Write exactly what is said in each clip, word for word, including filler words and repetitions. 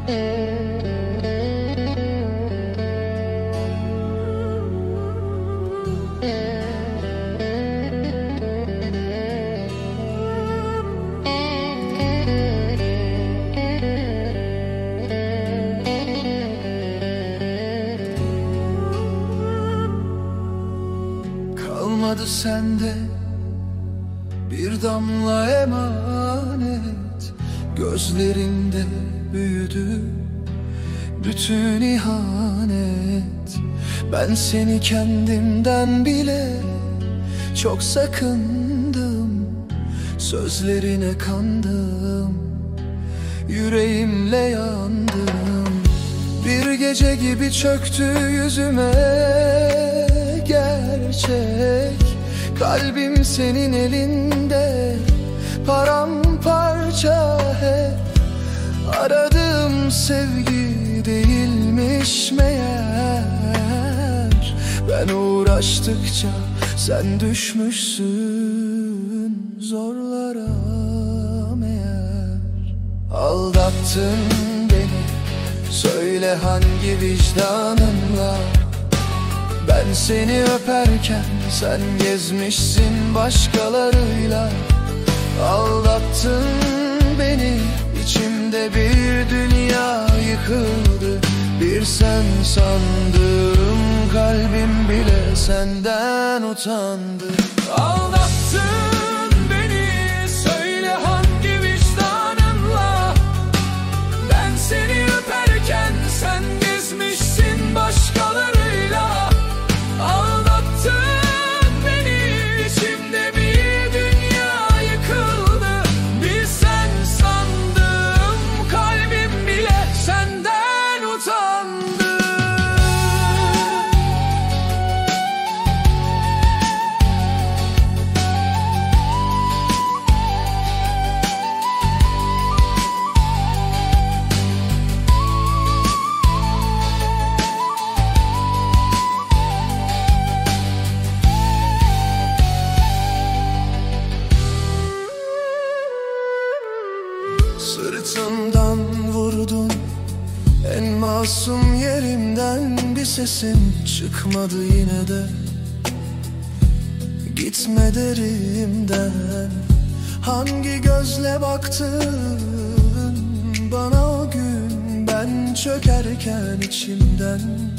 Kalmadı sende bir damla emanet, gözlerinde büyüdü bütün ihanet. Ben seni kendimden bile çok sakındım, sözlerine kandım, yüreğimle yandım. Bir gece gibi çöktü yüzüme gerçek, kalbim senin elinde paramparça hep. Aradığım sevgi değilmiş meğer, ben uğraştıkça sen düşmüşsün zorlara meğer. Aldattın beni, söyle hangi vicdanınla? Ben seni öperken sen gezmişsin başkalarıyla. Aldattın beni, içimde bir dünya yıkıldı. Bir sen sandım, kalbim bile senden utandı. Aldattın beni, söyle hangi vicdanınla? Ben seni öperken sen gezmişsin başkalarıyla. Aldattın beni, içimde bir dünya yıkıldı. Bir sen sandım, kalbim bile senden utandı. Sırtımdan vurdun, en masum yerimden bir sesim çıkmadı yine de. Gitme derimden, hangi gözle baktın bana o gün, ben çökerken içimden.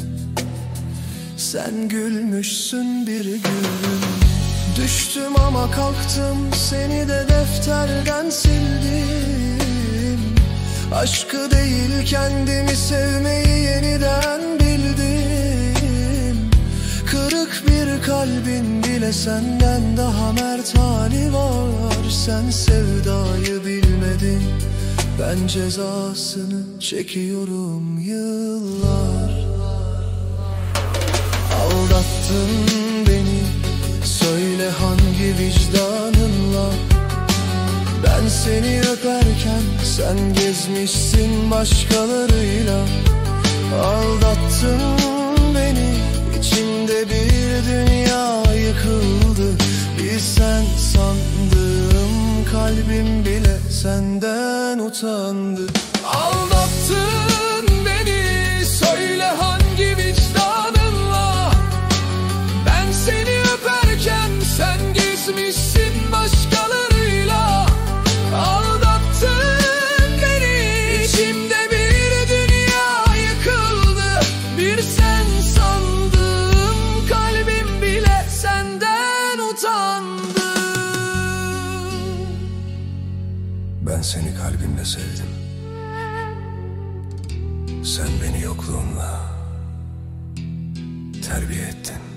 Sen gülmüşsün bir gün. Düştüm ama kalktım, seni de defterden sildim. Aşkı değil kendimi sevmeyi yeniden bildim. Kırık bir kalbin bile senden daha mert hali var. Sen sevdayı bilmedin, ben cezasını çekiyorum yıllar. Aldattın beni, söyle hangi vicdanınla? Ben seni öperken sen gezmişsin başkalarıyla. Aldattın beni, içimde bir dünya yıkıldı. Bir sen sandım, kalbim bile senden utandı. Aldattın beni, söyle hangi vicdanınla? Ben seni öperken sen gezmişsin başkalarıyla. Aldattın beni, içimde bir dünya yıkıldı. Bir sen sandım, kalbim bile senden utandı. Ben seni kalbimle sevdim, sen beni yokluğunla terbiye ettin.